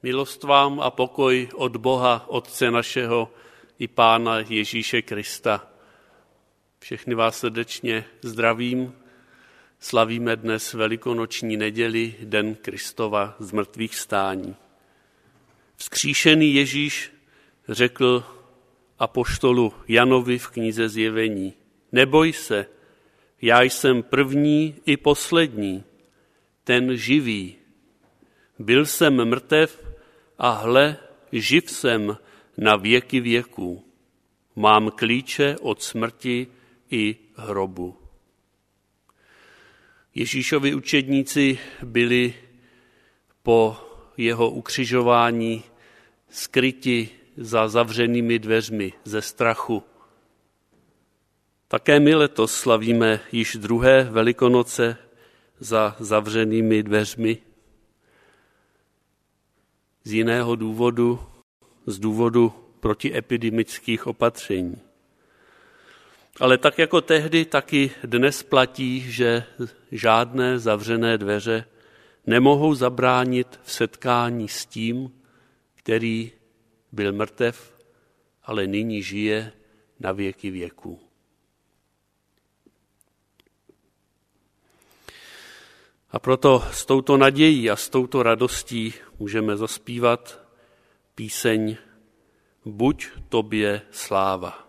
Milost vám a pokoj od Boha, Otce našeho i Pána Ježíše Krista. Všechny vás srdečně zdravím. Slavíme dnes velikonoční neděli, den Kristova zmrtvýchvstání. Vzkříšený Ježíš řekl apoštolu Janovi v knize Zjevení: Neboj se, já jsem první i poslední, ten živý. Byl jsem mrtev a hle, živ jsem na věky věků. Mám klíče od smrti i hrobu. Ježíšovi učedníci byli po jeho ukřižování skryti za zavřenými dveřmi ze strachu. Také my letos slavíme již druhé Velikonoce za zavřenými dveřmi. Z jiného důvodu, z důvodu protiepidemických opatření. Ale tak jako tehdy, taky dnes platí, že žádné zavřené dveře nemohou zabránit v setkání s tím, který byl mrtev, ale nyní žije na věky věků. A proto s touto nadějí a s touto radostí můžeme zaspívat píseň Buď tobě sláva.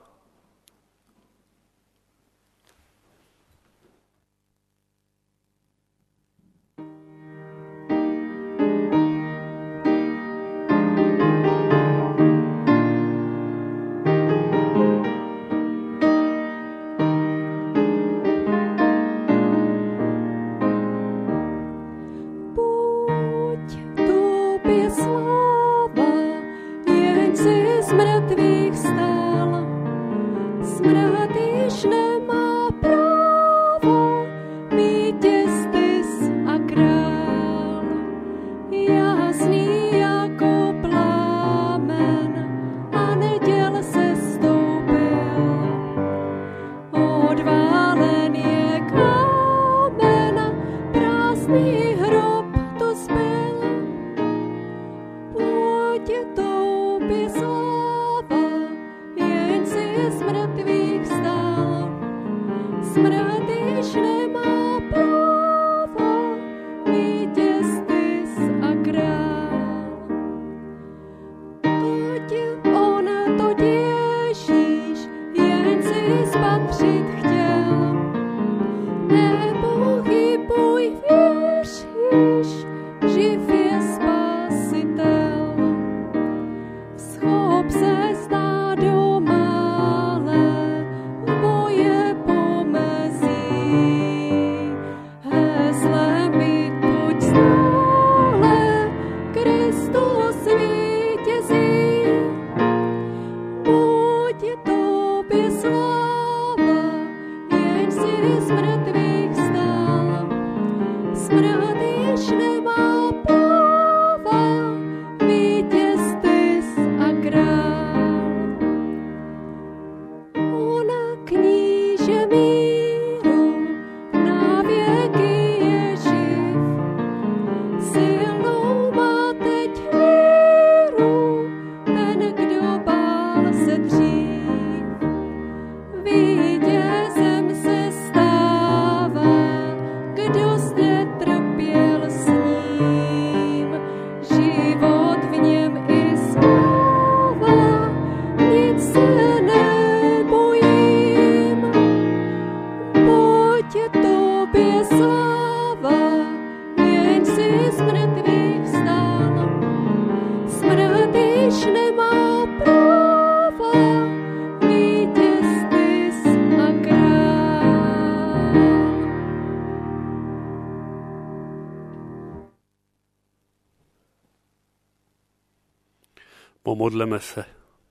Pomodleme se.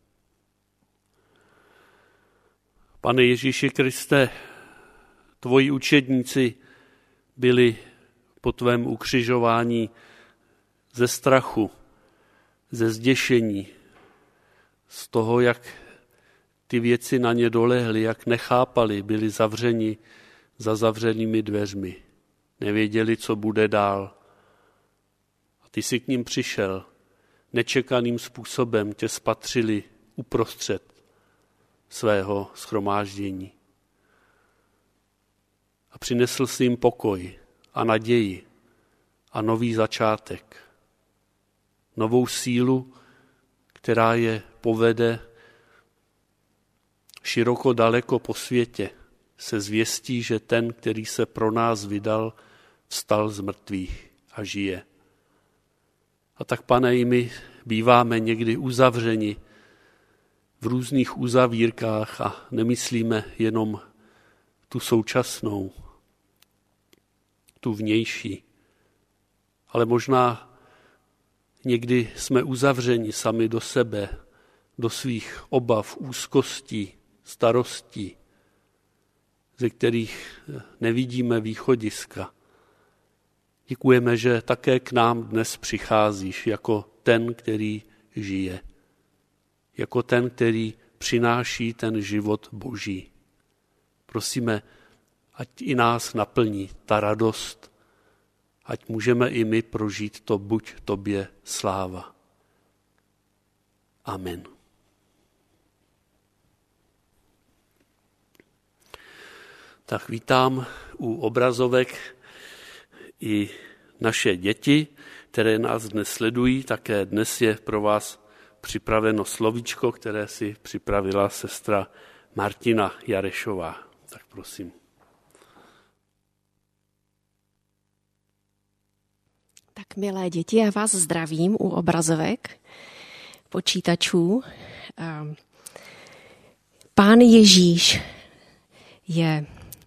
Pane Ježíši Kriste, tvoji učedníci byli po tvém ukřižování ze strachu, ze zděšení, z toho, jak ty věci na ně dolehly, jak nechápali, byli zavřeni za zavřenými dveřmi. Nevěděli, co bude dál. A ty jsi k ním přišel nečekaným způsobem tě spatřili uprostřed svého shromáždění. A přinesl jsi jim pokoj a naději a nový začátek. Novou sílu, která je povede široko daleko po světě, se zvěstí, že ten, který se pro nás vydal, vstal z mrtvých a žije. A tak, Pane, i my býváme někdy uzavřeni v různých uzavírkách a nemyslíme jenom tu současnou, tu vnější, ale možná někdy jsme uzavřeni sami do sebe, do svých obav, úzkostí, starostí, ze kterých nevidíme východiska. Děkujeme, že také k nám dnes přicházíš jako ten, který žije, jako ten, který přináší ten život Boží. Prosíme, ať i nás naplní ta radost, ať můžeme i my prožít to buď tobě sláva. Amen. Tak vítám u obrazovek i naše děti, které nás dnes sledují. Také dnes je pro vás připraveno slovíčko, které si připravila sestra Martina Jarešová. Tak prosím. Tak milé děti, já vás zdravím u obrazovek, počítačů. Pán Ježíš je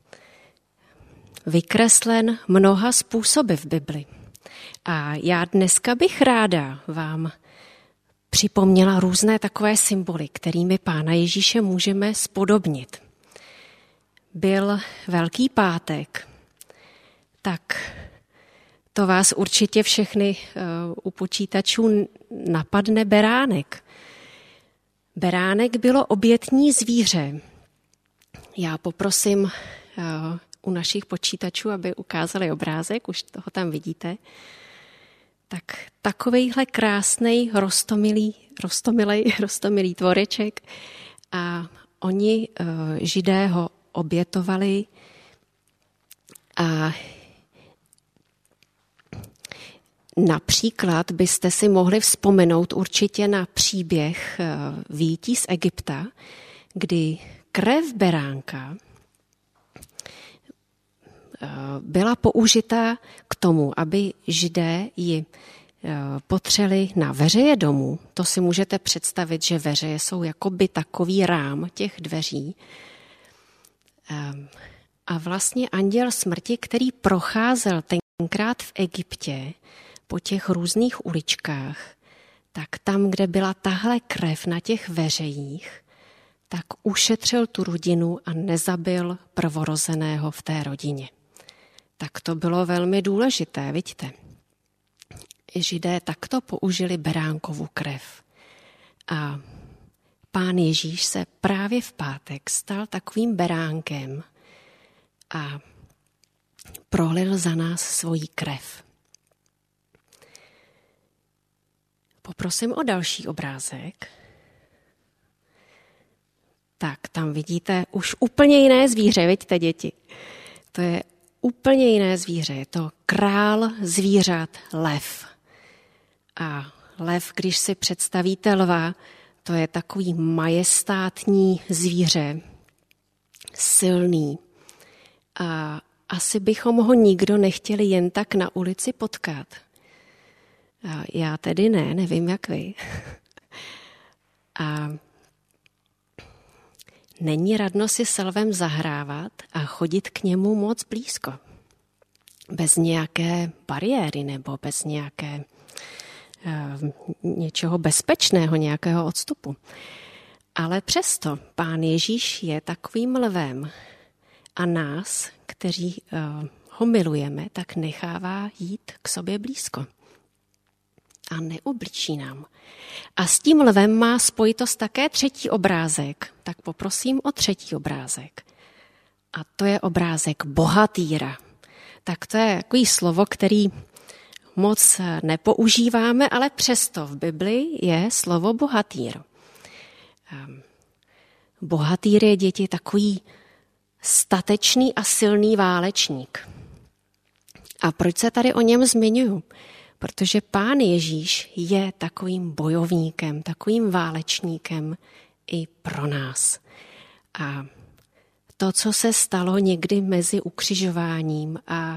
vykreslen mnoha způsoby v Bibli. A já dneska bych ráda vám připomněla různé takové symboly, kterými Pána Ježíše můžeme spodobnit. Byl Velký pátek, tak to vás určitě všechny u počítačů napadne beránek. Beránek bylo obětní zvíře. Já poprosím u našich počítačů, aby ukázali obrázek, už toho tam vidíte. Tak takovejhle krásnej, rostomilý tvoreček a oni, Židé, ho obětovali a například byste si mohli vzpomenout určitě na příběh vyjití z Egypta, kdy krev beránka byla použita k tomu, aby Židé ji potřeli na veřeje domu. To si můžete představit, že veřeje jsou jakoby takový rám těch dveří. A vlastně anděl smrti, který procházel tenkrát v Egyptě po těch různých uličkách, tak tam, kde byla tahle krev na těch veřejích, tak ušetřil tu rodinu a nezabil prvorozeného v té rodině. Tak to bylo velmi důležité, vidíte. Židé takto použili beránkovu krev. A Pán Ježíš se právě v pátek stal takovým beránkem a prolil za nás svoji krev. Poprosím o další obrázek. Tak, tam vidíte už úplně jiné zvíře, vidíte, děti. To je úplně jiné zvíře, je to král zvířat lev. A lev, když si představíte lva, to je takový majestátní zvíře, silný. A asi bychom ho nikdo nechtěli jen tak na ulici potkat. A já tedy nevím jak vy. A není radno si s lvem zahrávat a chodit k němu moc blízko. Bez nějaké bariéry nebo bez nějaké něčeho bezpečného, nějakého odstupu. Ale přesto Pán Ježíš je takovým lvem a nás, kteří ho milujeme, tak nechává jít k sobě blízko. A neublíží nám. A s tím lvem má spojitost také třetí obrázek. Tak poprosím o třetí obrázek. A to je obrázek bohatýra. Tak to je takový slovo, který moc nepoužíváme, ale přesto v Bibli je slovo bohatýr. Bohatýr je, děti, takový statečný a silný válečník. A proč se tady o něm zmiňuju? Protože Pán Ježíš je takovým bojovníkem, takovým válečníkem i pro nás. A to, co se stalo někdy mezi ukřižováním a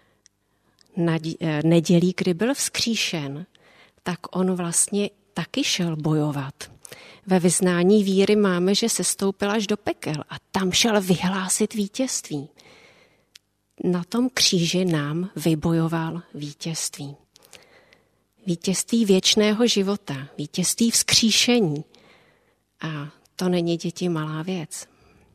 nedělí, kdy byl vzkříšen, tak on vlastně taky šel bojovat. Ve vyznání víry máme, že sestoupil až do pekel a tam šel vyhlásit vítězství. Na tom kříži nám vybojoval vítězství. Vítězství věčného života, vítězství vzkříšení. A to není, děti, malá věc.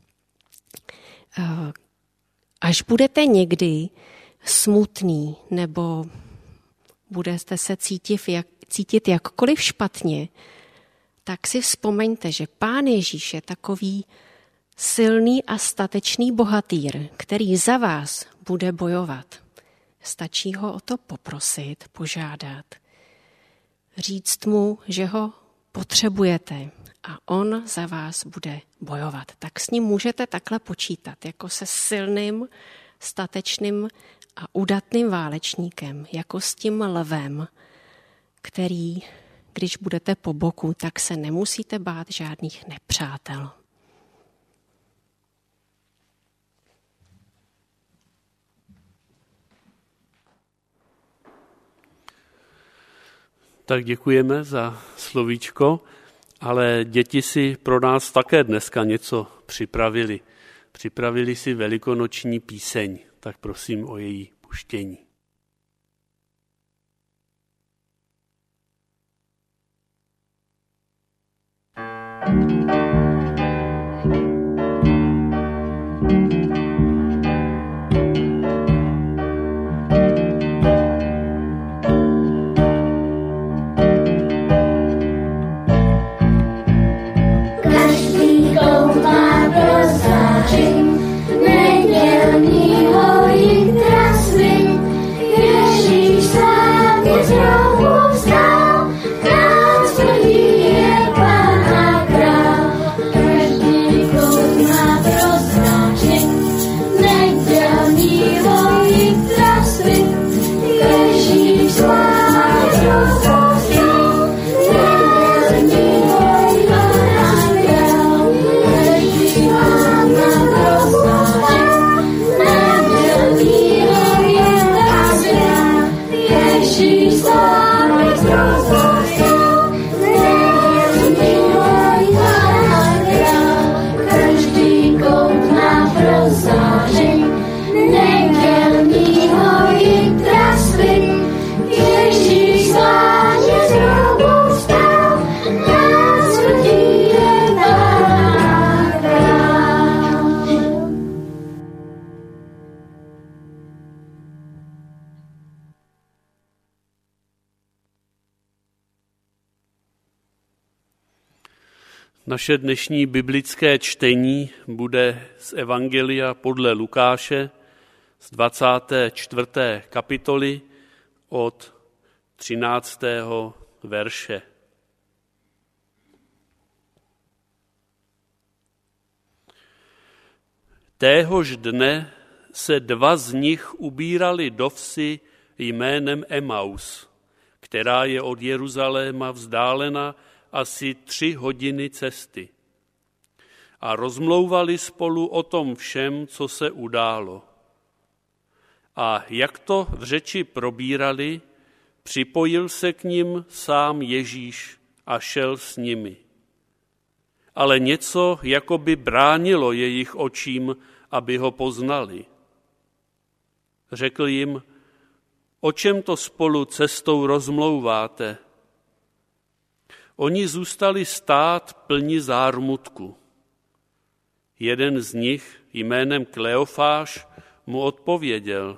Až budete smutný nebo budete se cítit jakkoliv špatně, tak si vzpomeňte, že Pán Ježíš je takový silný a statečný bohatýr, který za vás bude bojovat. Stačí ho o to poprosit, požádat, říct mu, že ho potřebujete a on za vás bude bojovat. Tak s ním můžete takhle počítat, jako se silným, statečným a udatným válečníkem, jako s tím lvem, který, když budete po boku, tak se nemusíte bát žádných nepřátel. Tak děkujeme za slovíčko, ale děti si pro nás také dneska něco připravili. Připravili si velikonoční píseň, tak prosím o její puštění. Naše dnešní biblické čtení bude z Evangelia podle Lukáše z 24. kapitoly od 13. verše. Téhož dne se dva z nich ubírali do vsi jménem Emaus, která je od Jeruzaléma vzdálena asi 3 hodiny cesty. A rozmlouvali spolu o tom všem, co se událo. A jak to v řeči probírali, připojil se k nim sám Ježíš a šel s nimi. Ale něco jakoby bránilo jejich očím, aby ho poznali. Řekl jim: o čem to spolu cestou rozmlouváte? Oni zůstali stát plni zármutku. Jeden z nich jménem Kleofáš mu odpověděl: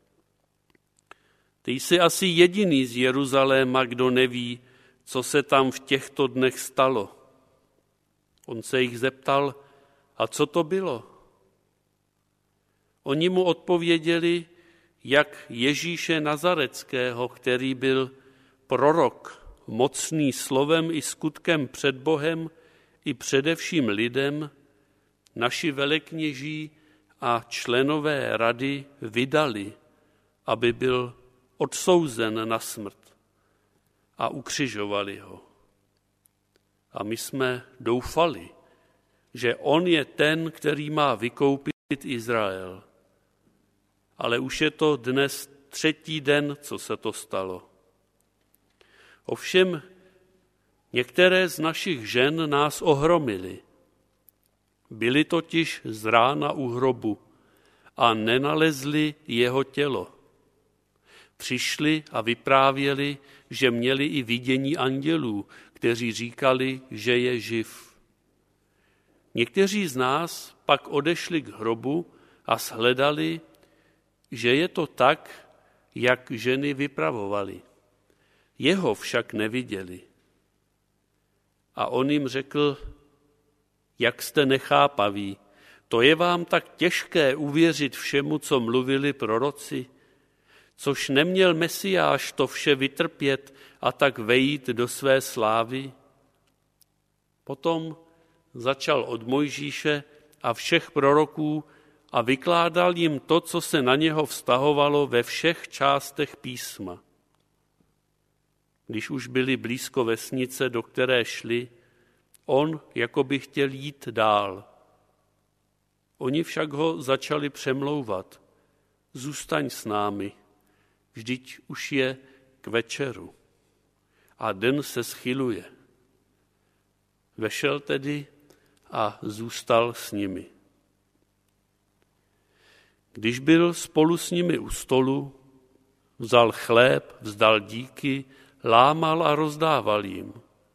ty jsi asi jediný z Jeruzaléma, kdo neví, co se tam v těchto dnech stalo. On se jich zeptal: a co to bylo? Oni mu odpověděli: jak Ježíše Nazareckého, který byl prorok, mocný slovem i skutkem před Bohem i především lidem, naši velekněží a členové rady vydali, aby byl odsouzen na smrt, a ukřižovali ho. A my jsme doufali, že on je ten, který má vykoupit Izrael. Ale už je to dnes 3. den, co se to stalo. Ovšem, některé z našich žen nás ohromily. Byly totiž z rána u hrobu a nenalezli jeho tělo. Přišli a vyprávěli, že měli i vidění andělů, kteří říkali, že je živ. Někteří z nás pak odešli k hrobu a shledali, že je to tak, jak ženy vypravovali. Jeho však neviděli. A on jim řekl, jak jste nechápaví, to je vám tak těžké uvěřit všemu, co mluvili proroci, což neměl Mesiáš to vše vytrpět a tak vejít do své slávy. Potom začal od Mojžíše a všech proroků a vykládal jim to, co se na něho vztahovalo ve všech částech písma. Když už byli blízko vesnice, do které šli, on jako by chtěl jít dál. Oni však ho začali přemlouvat. Zůstaň s námi, vždyť už je k večeru a den se schyluje. Vešel tedy a zůstal s nimi. Když byl spolu s nimi u stolu, vzal chléb, vzdal díky, lámal a rozdával jim.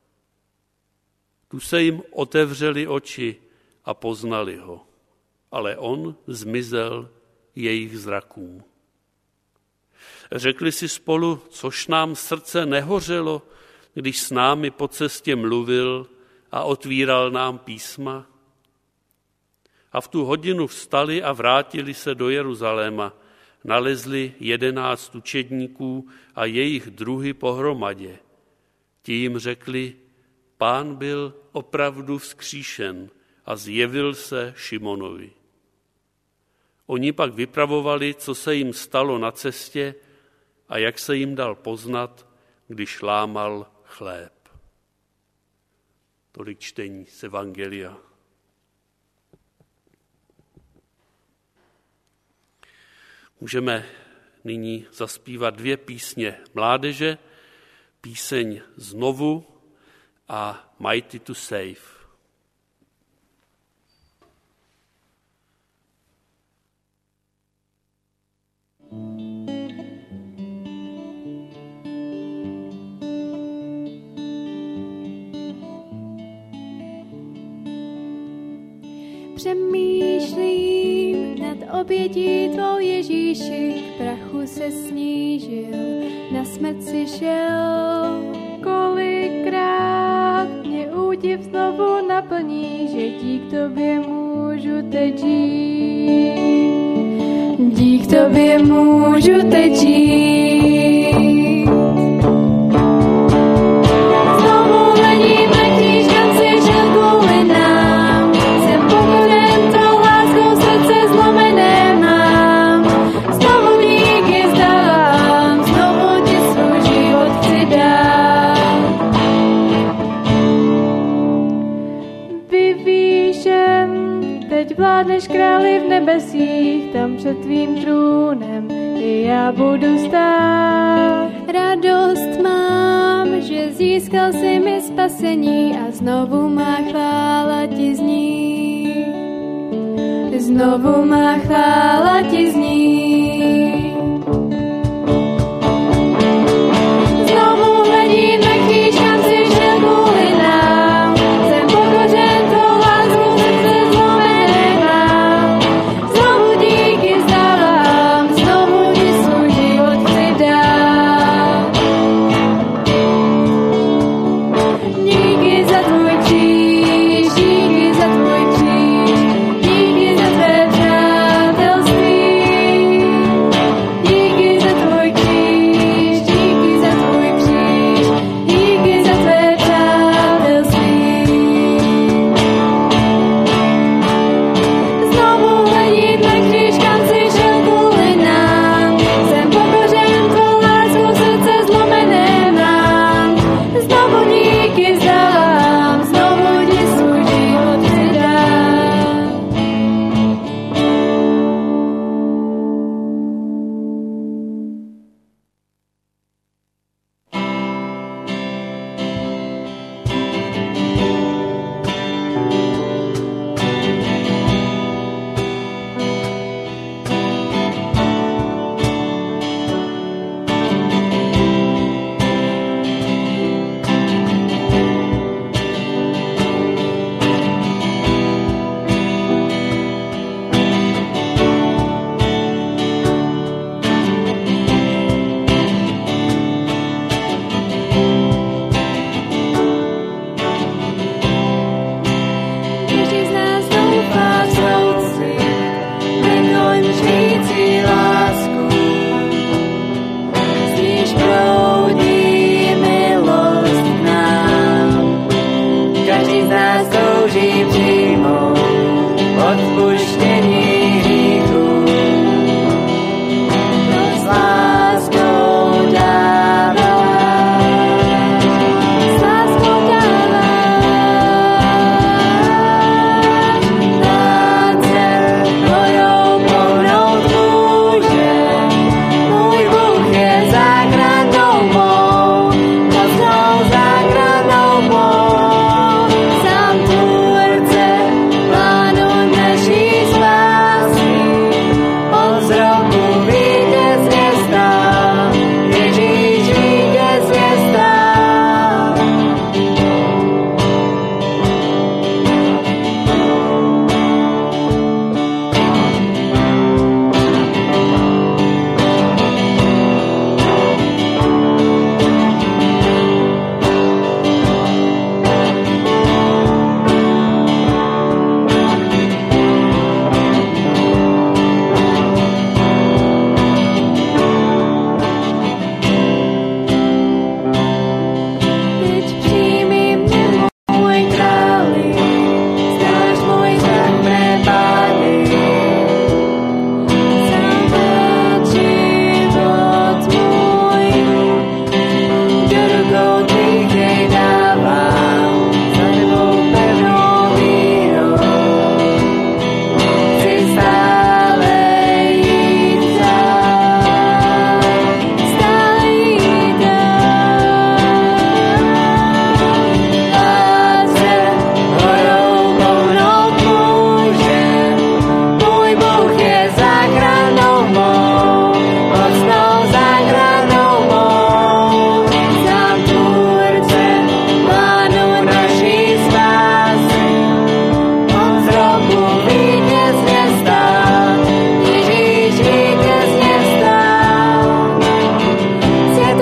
Tu se jim otevřely oči a poznali ho, ale on zmizel jejich zrakům. Řekli si spolu, což nám srdce nehořelo, když s námi po cestě mluvil a otvíral nám písma. A v tu hodinu vstali a vrátili se do Jeruzaléma. Nalezli 11 učedníků a jejich druhy pohromadě. Ti jim řekli, Pán byl opravdu vzkříšen a zjevil se Šimonovi. Oni pak vypravovali, co se jim stalo na cestě a jak se jim dal poznat, když lámal chléb. Tolik čtení z Evangelia. Můžeme nyní zaspívat 2 písně mládeže, píseň Znovu a Mighty to Save. Přemýšlím nad obětí tvou, Ježíši, k prachu se snížil, na smrt si šel. Kolikrát mě údiv znovu naplní, že dík tobě můžu teď žít. Dík tobě můžu teď žít. Vládneš králi v nebesích, tam před tvým trůnem i já budu stát. Radost mám, že získal jsi mi spasení a znovu má chvála ti zní. Znovu má chvála ti zní. Znovu hledím na kříž, kam jsi šel kvůli nám. Jsem pokořen tvou láskou, srdce zlomené mám. Znovu díky vzdávám, znovu ti svůj život chci dát. Díky za tvůj kříž, díky za tvůj kříž, díky za tvé přátelství.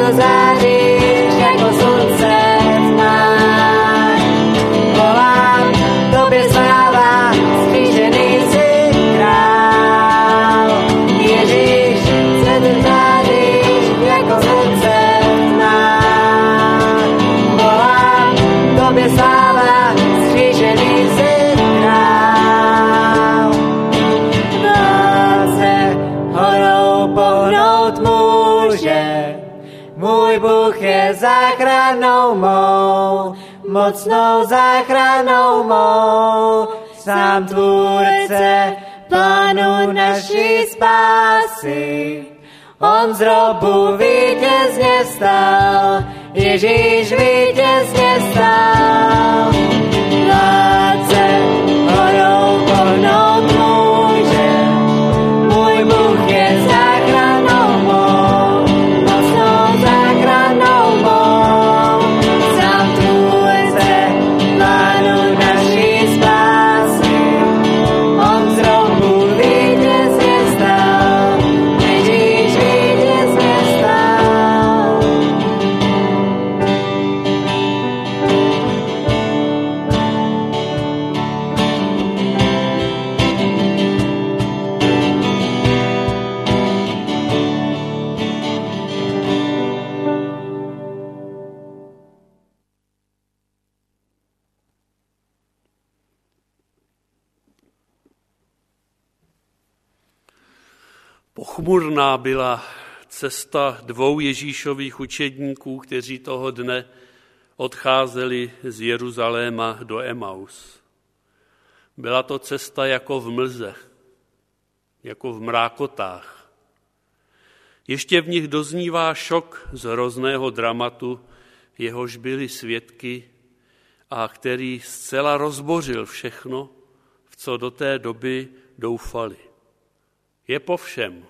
záříš jako slunce v tmách. Volám tobě sláva, skřížený jsi král. Ježíš, světem záříš jako slunce v tmách. Volám tobě sláva, skřížený jsi král. Vládce horou pohnout může, můj Bůh je záchranou mou, mocnou záchranou mou, sám tvůrce plánu naší spásy. On z hrobu vítězně vstal, Ježíš vítězně vstal. Vládce horou pohnout může, můj Bůh je záchranou mou, mocnou záchranou mou, sám tvůrce plánu naší spásy. On z hrobu vítězně vstal, Ježíš vítězně vstal. Pochmurná byla cesta dvou Ježíšových učedníků, kteří toho dne odcházeli z Jeruzaléma do Emaus. Byla to cesta jako v mlze, jako v mrákotách. Ještě v nich doznívá šok z hrozného dramatu, jehož byli svědky a který zcela rozbořil všechno, v co do té doby doufali. Je po všem.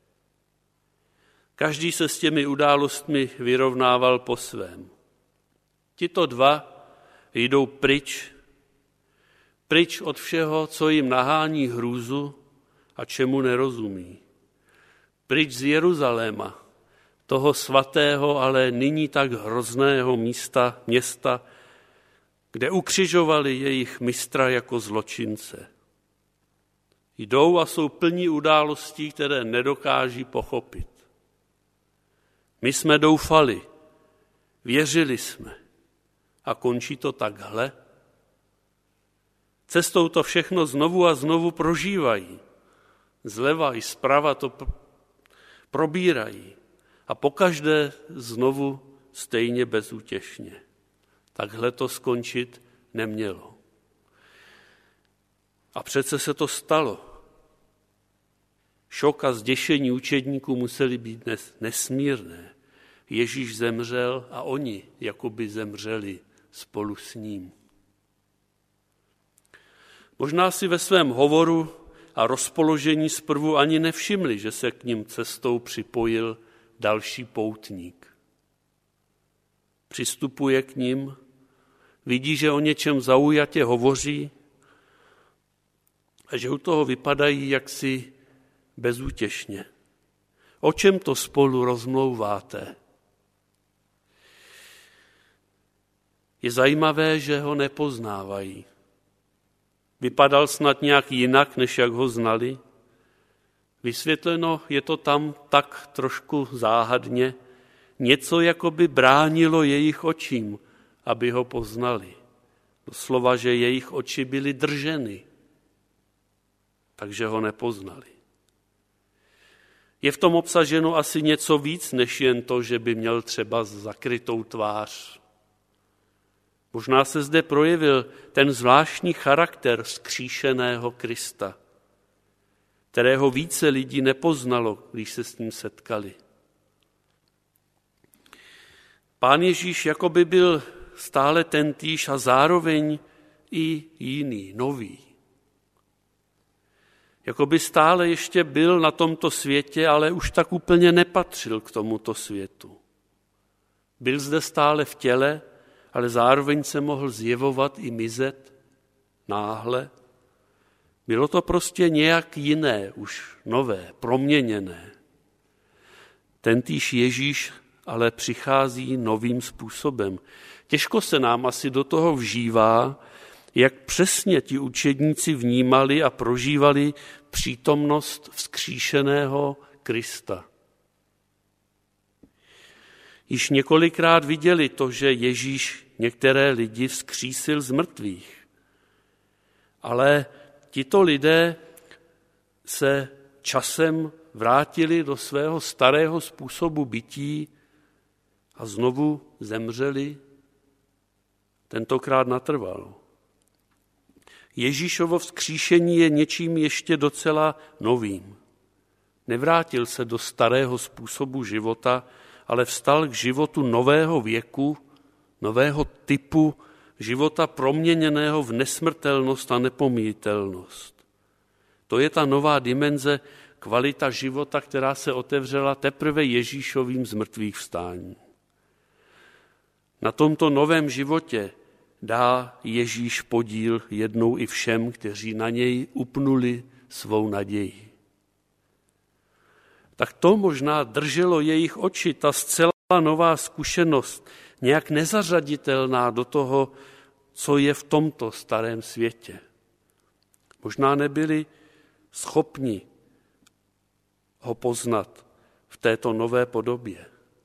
Každý se s těmi událostmi vyrovnával po svém. Tito dva jdou pryč od všeho, co jim nahání hrůzu a čemu nerozumí. Pryč z Jeruzaléma, toho svatého, ale nyní tak hrozného města, kde ukřižovali jejich mistra jako zločince. Jdou a jsou plní událostí, které nedokáží pochopit. My jsme doufali, věřili jsme a končí to takhle. Cestou to všechno znovu a znovu prožívají. Zleva i zprava to probírají a pokaždé znovu stejně bezútěšně. Takhle to skončit nemělo. A přece se to stalo. Šok a zděšení učedníků museli být nesmírné. Ježíš zemřel a oni jakoby zemřeli spolu s ním. Možná si ve svém hovoru a rozpoložení zprvu ani nevšimli, že se k nim cestou připojil další poutník. Přistupuje k nim, vidí, že o něčem zaujatě hovoří a že u toho vypadají jaksi bezútěšně. O čem to spolu rozmlouváte? Je zajímavé, že ho nepoznávají. Vypadal snad nějak jinak, než jak ho znali. Vysvětleno je to tam tak trošku záhadně, něco jako by bránilo jejich očím, aby ho poznali. Doslova, že jejich oči byly drženy, takže ho nepoznali. Je v tom obsaženo asi něco víc, než jen to, že by měl třeba zakrytou tvář. Možná se zde projevil ten zvláštní charakter vzkříšeného Krista, kterého více lidí nepoznalo, když se s ním setkali. Pán Ježíš jakoby byl stále tentýž a zároveň i jiný, nový. Jakoby stále ještě byl na tomto světě, ale už tak úplně nepatřil k tomuto světu. Byl zde stále v těle, ale zároveň se mohl zjevovat i mizet náhle. Bylo to prostě nějak jiné, už nové, proměněné. Tentýž Ježíš ale přichází novým způsobem. Těžko se nám asi do toho vžívá, jak přesně ti učedníci vnímali a prožívali přítomnost vzkříšeného Krista. Již několikrát viděli to, že Ježíš některé lidi vzkřísil z mrtvých. Ale tito lidé se časem vrátili do svého starého způsobu bytí a znovu zemřeli, tentokrát natrvalo. Ježíšovo vzkříšení je něčím ještě docela novým. Nevrátil se do starého způsobu života, ale vstal k životu nového věku, nového typu života proměněného v nesmrtelnost a nepomíjitelnost. To je ta nová dimenze, kvalita života, která se otevřela teprve Ježíšovým zmrtvých vstání. Na tomto novém životě dá Ježíš podíl jednou i všem, kteří na něj upnuli svou naději. Tak to možná drželo jejich oči, ta zcela nová zkušenost, nějak nezařaditelná do toho, co je v tomto starém světě. Možná nebyli schopni ho poznat v této nové podobě.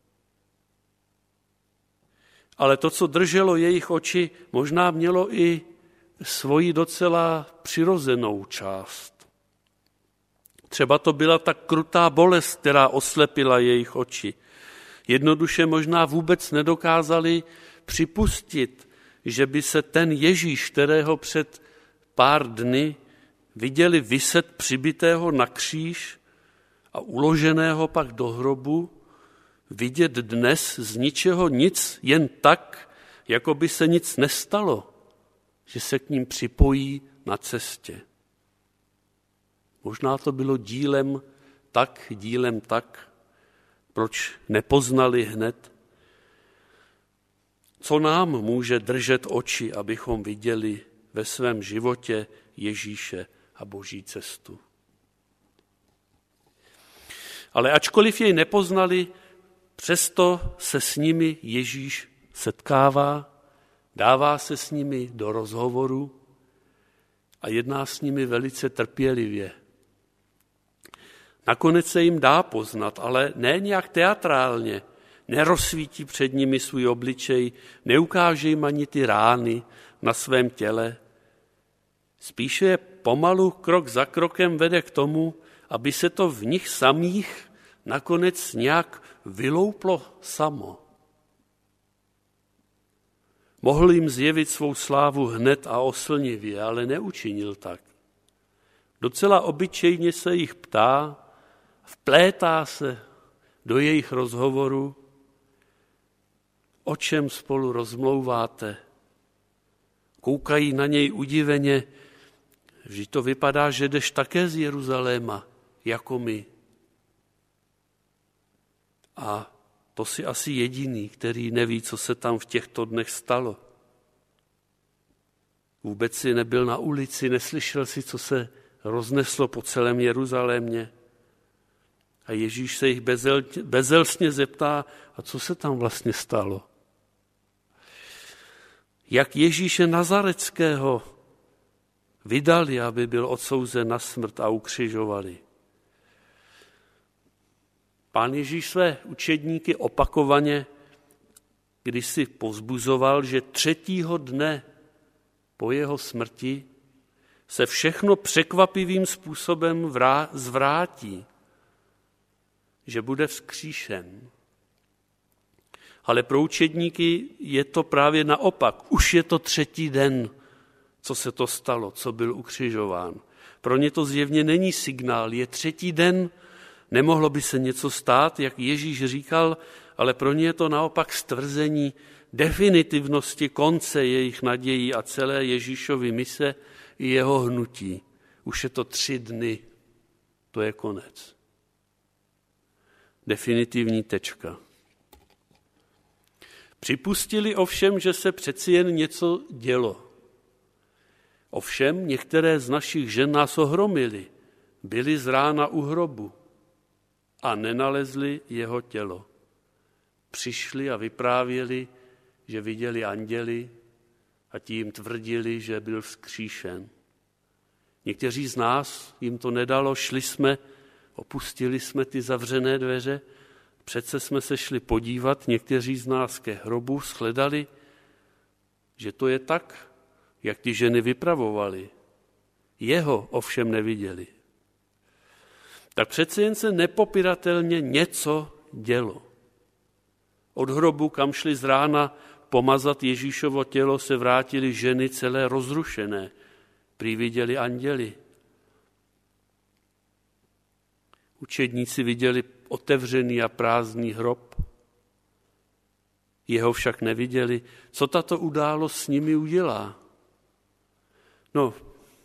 Ale to, co drželo jejich oči, možná mělo i svoji docela přirozenou část. Třeba to byla ta krutá bolest, která oslepila jejich oči. Jednoduše možná vůbec nedokázali připustit, že by se ten Ježíš, kterého před pár dny viděli viset přibitého na kříž a uloženého pak do hrobu, vidět dnes z ničeho nic, jen tak, jako by se nic nestalo, že se k ním připojí na cestě. Možná to bylo dílem tak, proč nepoznali hned. Co nám může držet oči, abychom viděli ve svém životě Ježíše a Boží cestu? Ale ačkoliv jej nepoznali, přesto se s nimi Ježíš setkává, dává se s nimi do rozhovoru a jedná s nimi velice trpělivě. Nakonec se jim dá poznat, ale ne nějak teatrálně. Nerozsvítí před nimi svůj obličej, neukáže jim ani ty rány na svém těle. Spíše je pomalu, krok za krokem vede k tomu, aby se to v nich samých nakonec nějak vylouplo samo. Mohl jim zjevit svou slávu hned a oslnivě, ale neučinil tak. Docela obyčejně se jich ptá, vplétá se do jejich rozhovoru, o čem spolu rozmlouváte. Koukají na něj udiveně, vždyť to vypadá, že jdeš také z Jeruzaléma, jako my. A to si asi jediný, který neví, co se tam v těchto dnech stalo. Vůbec si nebyl na ulici, neslyšel si, co se rozneslo po celém Jeruzalémě. A Ježíš se jich bezelstně zeptá, a co se tam vlastně stalo. Jak Ježíše Nazareckého vydali, aby byl odsouzen na smrt a ukřižovali. Pán Ježíš své učedníky opakovaně kdysi povzbuzoval, že 3. dne po jeho smrti se všechno překvapivým způsobem zvrátí, že bude vzkříšen. Ale pro učedníky je to právě naopak. Už je to 3. den, co se to stalo, co byl ukřižován. Pro ně to zjevně není signál. Je 3. den, nemohlo by se něco stát, jak Ježíš říkal, ale pro ně je to naopak stvrzení definitivnosti konce jejich nadějí a celé Ježíšovy mise i jeho hnutí. Už je to 3 dny, to je konec. Definitivní tečka. Připustili ovšem, že se přeci jen něco dělo. Ovšem některé z našich žen nás ohromily, byly z rána u hrobu a nenalezli jeho tělo. přišli a vyprávěli, že viděli anděly a ti jim tvrdili, že byl vzkříšen. Někteří z nás jim to nedalo, šli jsme, opustili jsme ty zavřené dveře, přece jsme se šli podívat, někteří z nás ke hrobu, shledali, že to je tak, jak ty ženy vypravovali. Jeho ovšem neviděli. Tak přece jen se nepopiratelně něco dělo. Od hrobu, kam šli z rána pomazat Ježíšovo tělo, se vrátili ženy celé rozrušené. Prý viděli anděli. Učedníci viděli otevřený a prázdný hrob. Jeho však neviděli. Co tato událost s nimi udělá? No,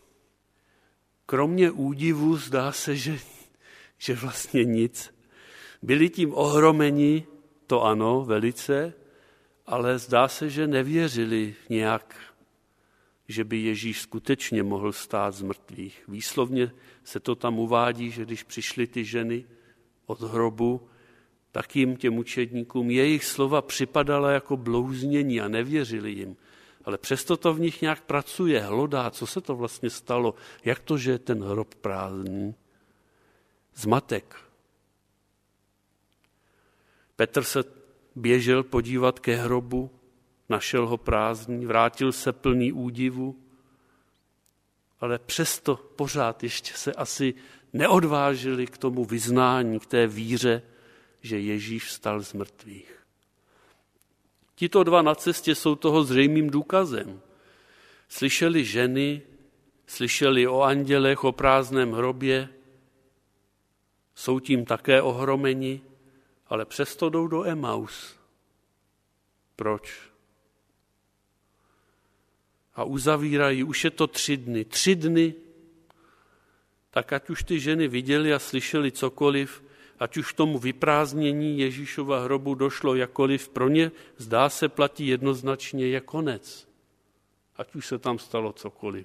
kromě údivu zdá se, že vlastně nic. Byli tím ohromeni, to ano, velice, ale zdá se, že nevěřili nějak, že by Ježíš skutečně mohl stát z mrtvých. Výslovně se to tam uvádí, že když přišly ty ženy od hrobu, tak jim těm učedníkům jejich slova připadala jako blouznění a nevěřili jim. Ale přesto to v nich nějak pracuje, hlodá, co se to vlastně stalo, jak to, že je ten hrob prázdný. Zmatek. Petr se běžel podívat ke hrobu, našel ho prázdný, vrátil se plný údivu, ale přesto pořád ještě se asi neodvážili k tomu vyznání, k té víře, že Ježíš vstal z mrtvých. Tito dva na cestě jsou toho zřejmým důkazem. Slyšeli ženy, slyšeli o andělech, o prázdném hrobě, jsou tím také ohromeni, ale přesto jdou do Emaus. Proč? A uzavírají, už je to 3 dny. 3 dny, tak ať už ty ženy viděly a slyšeli cokoliv, ať už k tomu vyprázdnění Ježíšova hrobu došlo jakoliv, pro ně zdá se platí jednoznačně je konec. Ať už se tam stalo cokoliv.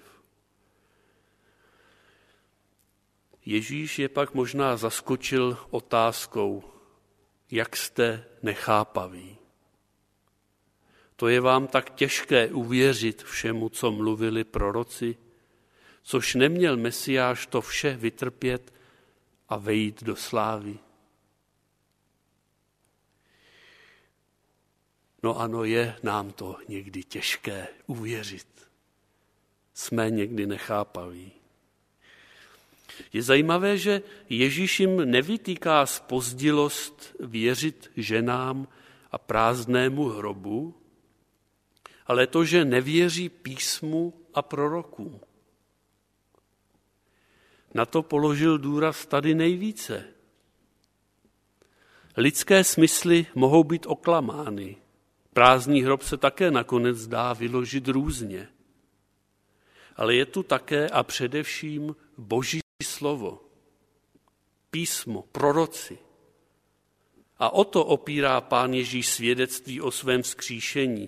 Ježíš je pak možná zaskočil otázkou, jak jste nechápaví. To je vám tak těžké uvěřit všemu, co mluvili proroci, což neměl Mesiáš to vše vytrpět a vejít do slávy. No ano, je nám to někdy těžké uvěřit. Jsme někdy nechápaví. Je zajímavé, že Ježíš jim nevytýká zpozdilost věřit ženám a prázdnému hrobu, ale to, že nevěří písmu a prorokům. Na to položil důraz tady nejvíce. Lidské smysly mohou být oklamány. Prázdný hrob se také nakonec dá vyložit různě. Ale je tu také a především Boží slovo, písmo, proroci. A o to opírá Pán Ježíš svědectví o svém vzkříšení.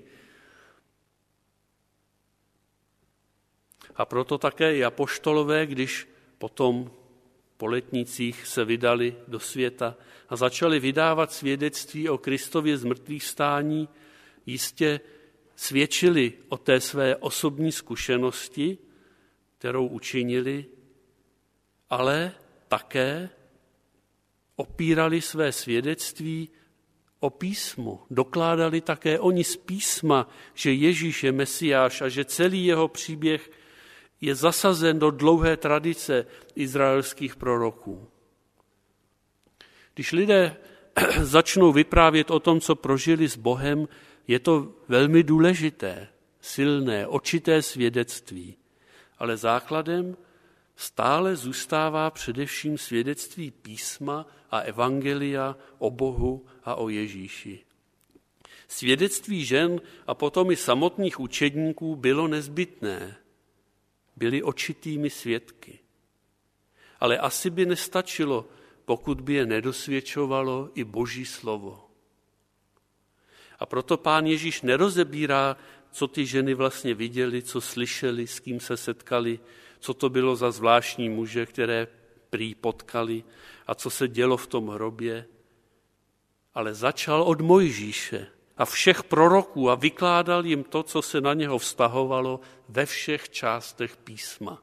A proto také i apoštolové, když potom po letnicích se vydali do světa a začali vydávat svědectví o Kristově zmrtvýchvstání, jistě svědčili o té své osobní zkušenosti, kterou učinili, ale také opírali své svědectví o písmo. Dokládali také oni z písma, že Ježíš je Mesiáš a že celý jeho příběh je zasazen do dlouhé tradice izraelských proroků. Když lidé začnou vyprávět o tom, co prožili s Bohem, je to velmi důležité, silné, očité svědectví. Ale základem stále zůstává především svědectví písma a evangelia o Bohu a o Ježíši. Svědectví žen a potom i samotných učedníků bylo nezbytné. Byli očitými svědky. Ale asi by nestačilo, pokud by je nedosvědčovalo i Boží slovo. A proto Pán Ježíš nerozebírá, co ty ženy vlastně viděly, co slyšeli, s kým se setkali, co to bylo za zvláštní muže, které prý potkali a co se dělo v tom hrobě. ale začal od Mojžíše a všech proroků a vykládal jim to, co se na něho vztahovalo ve všech částech písma.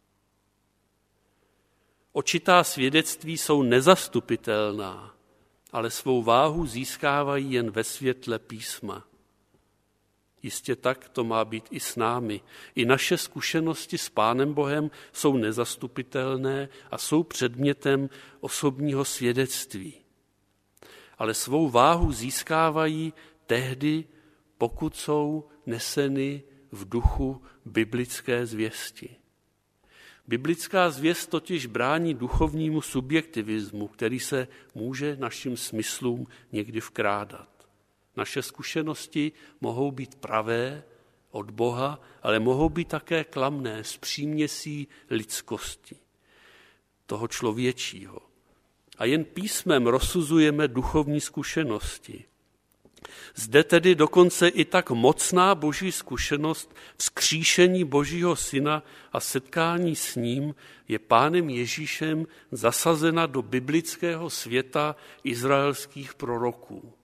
Očitá svědectví jsou nezastupitelná, ale svou váhu získávají jen ve světle písma. Jistě tak to má být i s námi. I naše zkušenosti s Pánem Bohem jsou nezastupitelné a jsou předmětem osobního svědectví. Ale svou váhu získávají tehdy, pokud jsou neseny v duchu biblické zvěsti. Biblická zvěst totiž brání duchovnímu subjektivismu, který se může našim smyslům někdy vkrádat. Naše zkušenosti mohou být pravé od Boha, ale mohou být také klamné, s příměsí lidskosti, toho člověčího. A jen písmem rozsuzujeme duchovní zkušenosti. Zde tedy dokonce i tak mocná boží zkušenost vzkříšení Božího syna a setkání s ním je Pánem Ježíšem zasazena do biblického světa izraelských proroků.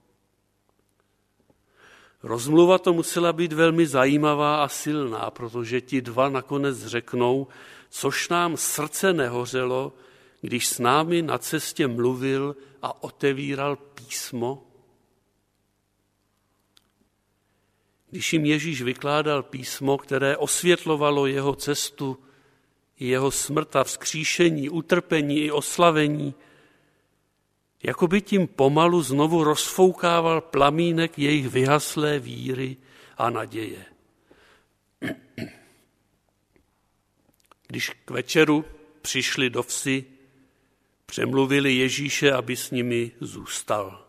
Rozmluva to musela být velmi zajímavá a silná, protože ti dva nakonec řeknou, což nám srdce nehořelo, když s námi na cestě mluvil a otevíral písmo. Když jim Ježíš vykládal písmo, které osvětlovalo jeho cestu, i jeho smrt a vzkříšení, utrpení i oslavení, jako by tím pomalu znovu rozfoukával plamínek jejich vyhaslé víry a naděje. Když k večeru přišli do vsi, přemluvili Ježíše, aby s nimi zůstal.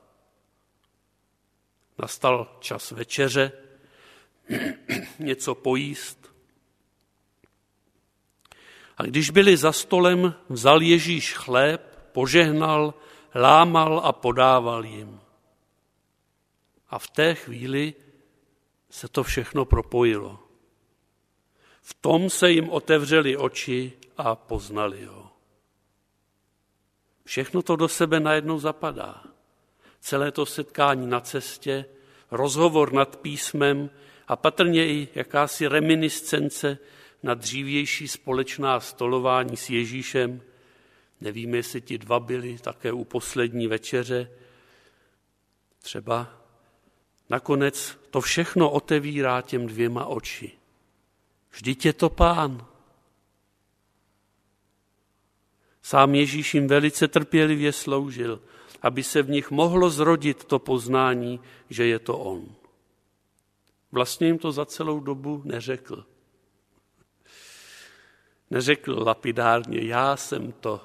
Nastal čas večeře, něco pojíst. A když byli za stolem, vzal Ježíš chléb, požehnal, lámal a podával jim. A v té chvíli se to všechno propojilo. V tom se jim otevřely oči a poznali ho. Všechno to do sebe najednou zapadá. Celé to setkání na cestě, rozhovor nad písmem a patrně i jakási reminiscence na dřívější společná stolování s Ježíšem. Nevíme, jestli ti dva byli také u poslední večeře. Třeba nakonec to všechno otevírá těm dvěma oči. Vždyť je to Pán. Sám Ježíš jim velice trpělivě sloužil, aby se v nich mohlo zrodit to poznání, že je to on. Vlastně jim to za celou dobu neřekl. Neřekl lapidárně, já jsem to.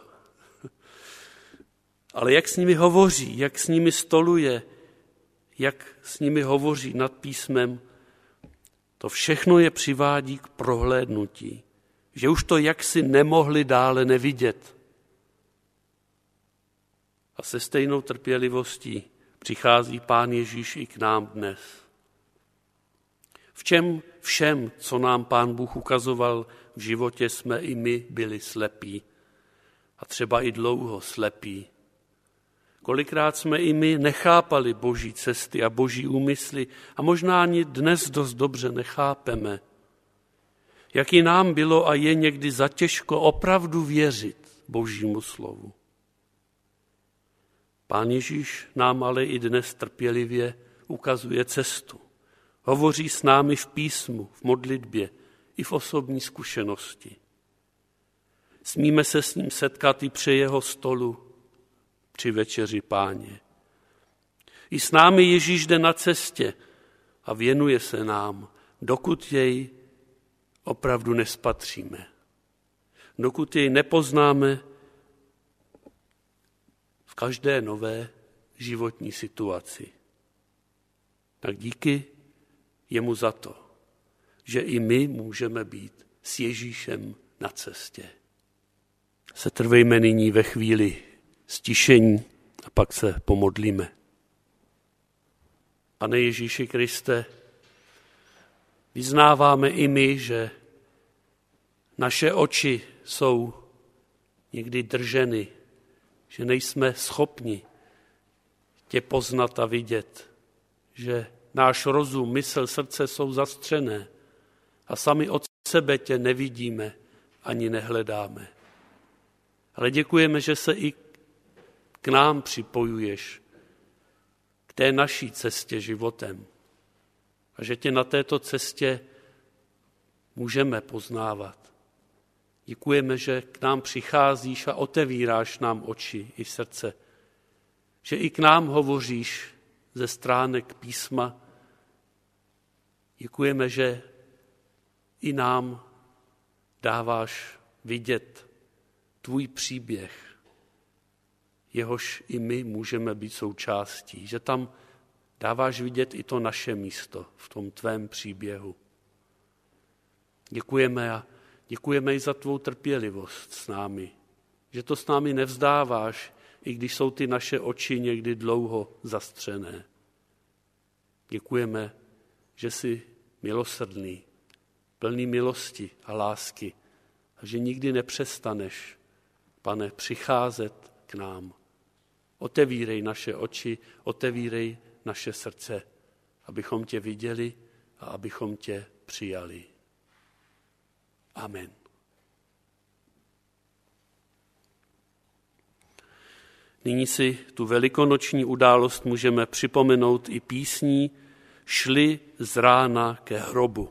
Ale jak s nimi hovoří, jak s nimi stoluje, jak s nimi hovoří nad písmem, to všechno je přivádí k prohlédnutí, že už to jaksi nemohli dále nevidět. A se stejnou trpělivostí přichází Pán Ježíš i k nám dnes. V čem všem, co nám Pán Bůh ukazoval v životě, jsme i my byli slepí. A třeba i dlouho slepí. Kolikrát jsme i my nechápali Boží cesty a Boží úmysly a možná ani dnes dost dobře nechápeme. Jak i nám bylo a je někdy zatěžko opravdu věřit Božímu slovu. Pán Ježíš nám ale i dnes trpělivě ukazuje cestu. Hovoří s námi v písmu, v modlitbě i v osobní zkušenosti. Smíme se s ním setkat i při jeho stolu, při večeři Páně. I s námi Ježíš jde na cestě a věnuje se nám, dokud jej opravdu nespatříme. Dokud jej nepoznáme v každé nové životní situaci. Tak díky jemu za to, že i my můžeme být s Ježíšem na cestě. Setrvejme nyní ve chvíli stišení a pak se pomodlíme. Pane Ježíši Kriste, vyznáváme i my, že naše oči jsou někdy drženy, že nejsme schopni tě poznat a vidět, že náš rozum, mysl, srdce jsou zastřené a sami od sebe tě nevidíme ani nehledáme. Ale děkujeme, že se i k nám připojuješ, k té naší cestě životem a že tě na této cestě můžeme poznávat. Děkujeme, že k nám přicházíš a otevíráš nám oči i srdce, že i k nám hovoříš ze stránek písma. Děkujeme, že i nám dáváš vidět tvůj příběh, jehož i my můžeme být součástí, že tam dáváš vidět i to naše místo v tom tvém příběhu. Děkujeme a děkujeme i za tvou trpělivost s námi, že to s námi nevzdáváš, i když jsou ty naše oči někdy dlouho zastřené. Děkujeme, že jsi milosrdný, plný milosti a lásky a že nikdy nepřestaneš, Pane, přicházet k nám. Otevírej naše oči, otevírej naše srdce, abychom tě viděli a abychom tě přijali. Amen. Nyní si tu velikonoční událost můžeme připomenout i písní Šli z rána ke hrobu.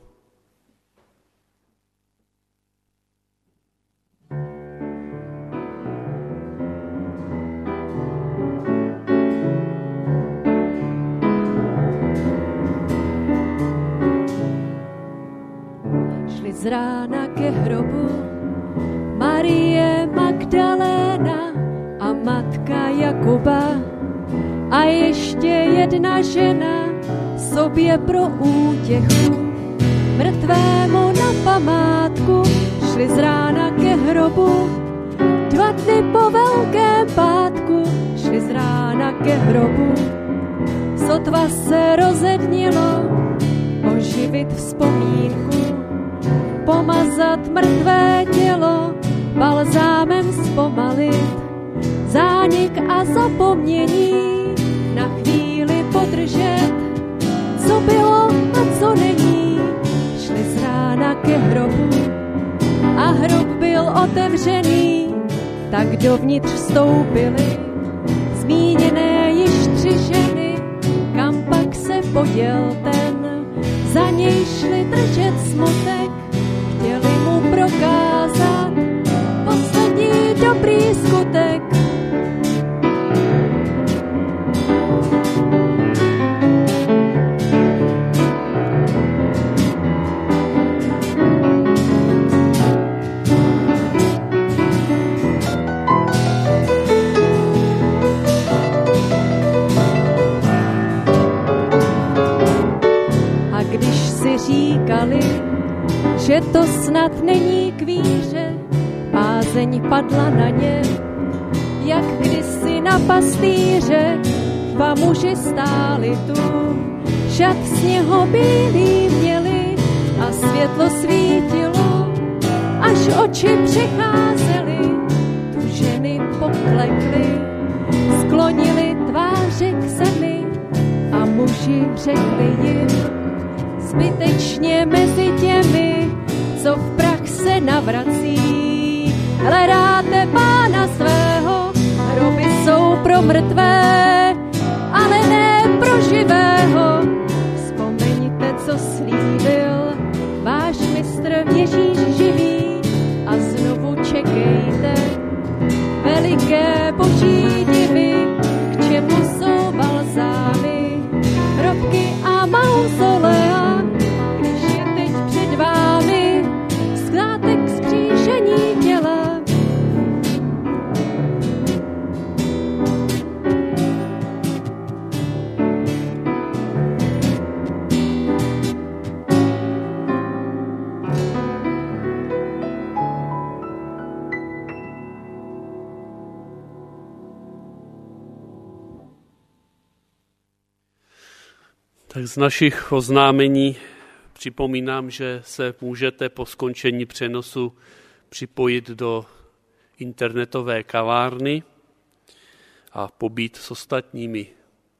Šli z rána ke hrobu Marie Magdaléna a matka Jakuba a ještě jedna žena sobě pro útěchu mrtvému na památku šli z rána ke hrobu. 2 dny po Velkém pátku šli z rána ke hrobu. Sotva se rozednilo oživit vzpomínku, pomazat mrtvé tělo, balzámem zpomalit zánik a zapomnění, na chvíli podržet, co bylo a co není. Šli z rána ke hrobu a hrob byl otevřený, tak dovnitř vstoupily zmíněné již 3 ženy. Kam pak se poděl ten, za něj šli držet smutek, chtěli mu prokázat poslední dobrý skutek. Říkali, že to snad není k víře, bázeň padla na ně, jak kdysi na pastýře. 2 muži stáli tu, šat sněhobílý měli a světlo svítilo, až oči přecházely. Tu ženy poklekly, sklonili tváře k zemi a muži řekli jim, zbytečně mezi těmi, co v prach se navrací. Hledáte Pána svého, hroby jsou pro mrtvé, ale ne pro živého. Vzpomeňte, co slíbil váš mistr Ježíš živý a znovu čekejte veliké boží divy, k čemu jsou balzámy, hrobky a mauzolea. Tak z našich oznámení připomínám, že se můžete po skončení přenosu připojit do internetové kavárny a pobít s ostatními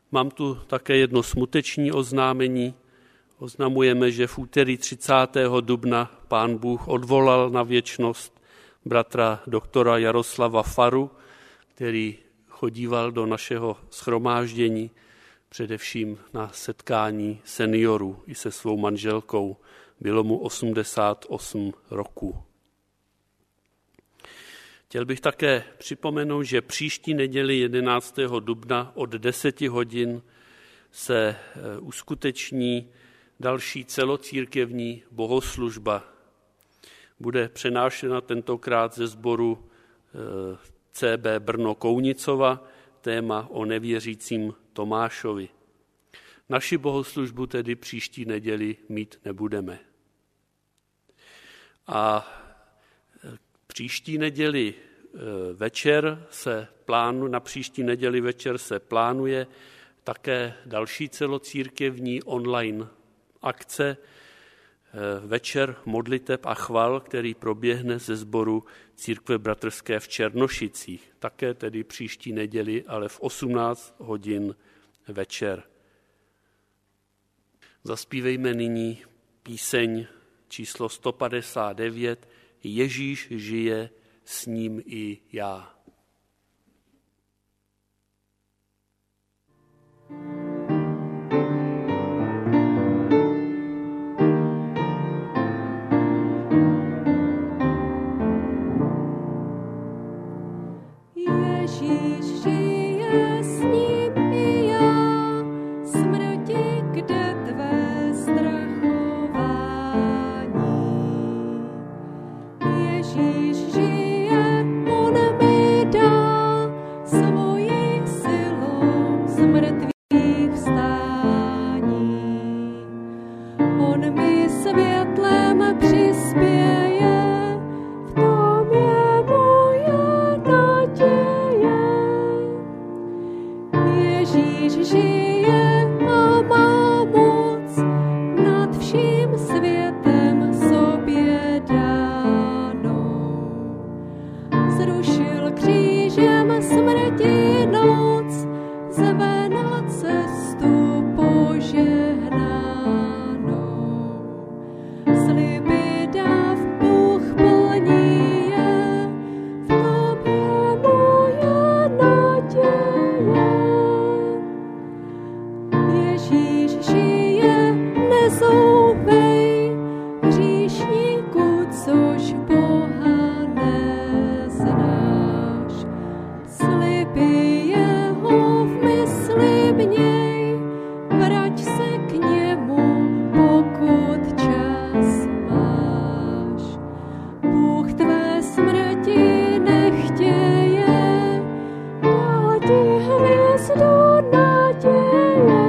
Mám tu také jedno smuteční oznámení. Oznamujeme, že v úterý 30. dubna Pán Bůh odvolal na věčnost bratra doktora Jaroslava Faru, který chodíval do našeho shromáždění, především na setkání seniorů i se svou manželkou. Bylo mu 88 roků. Chtěl bych také připomenout, že příští neděli 11. dubna od 10 hodin se uskuteční další celocírkevní bohoslužba. Bude přenášena tentokrát ze sboru CB Brno Kounicova, téma o nevěřícím Tomášovi. Naši bohoslužbu tedy příští neděli mít nebudeme. A příští neděli večer na příští neděli večer se plánuje také další celocírkevní online akce, večer modliteb a chval, který proběhne ze sboru Církve bratrské v Černošicích. Také tedy příští neděli, ale v 18 hodin večer. Zaspívejme nyní píseň číslo 159 Ježíš žije, s ním i já. Ježíš žije, s ním i já, smrti, kde tvé strachování. Ježíš žije, on mi dá svoji silou z mrtvých vstání. On mi světlem přispěje, v tom je moje naděje. Ježíš žije a má moc nad vším světem sobě dánou. Zrušil křížem smrti noc, zve na cestu požehnanou. Sliby dáv Bůh plní je, v tom je moje naděje. Ježíš žije, nezouvej, hříšníku, což Boha neznáš. Sliby jeho v mysli měj, vrať se k němu, pokud čas máš. Bůh tvé smrti nechtěje, dal ti hvězdu naděje.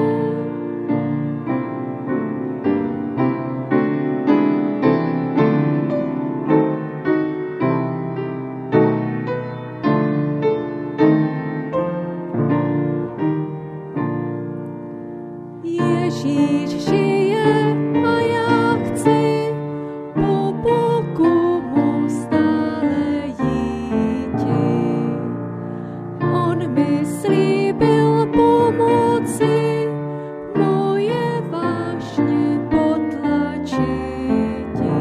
Ježíš žije a já chci po boku mu stále jíti. On mi slíbil pomoci, moje vášně potlačiti.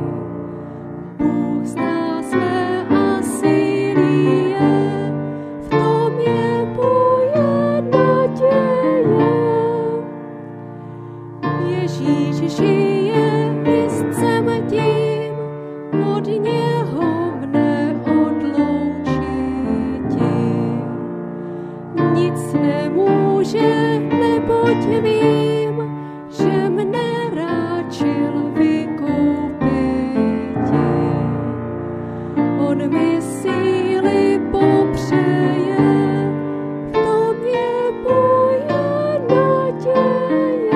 Bůh zná své a síly je, v tom je moje naděje. Ježíš žije, jistcem tím, od něho mne odloučiti. Nic nemůže, neboť vím, že mne ráčil vykoupiti. On mi síly popřeje, v tom je moje naděje.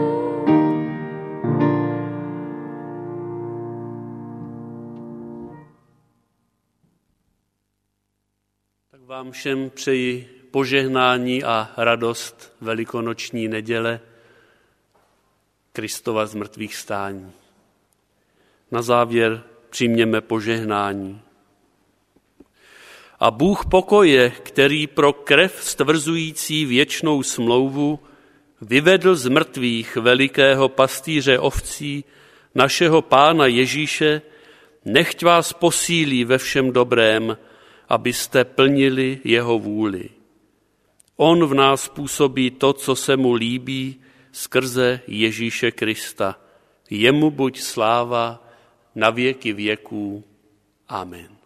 Tak vám všem přeji požehnání a radost velikonoční neděle Kristova zmrtvých stání. Na závěr přijměme požehnání. A Bůh pokoje, který pro krev stvrzující věčnou smlouvu vyvedl z mrtvých velikého pastýře ovcí, našeho Pána Ježíše, nechť vás posílí ve všem dobrém, abyste plnili jeho vůli. On v nás působí to, co se mu líbí, skrze Ježíše Krista. Jemu buď sláva na věky věků. Amen.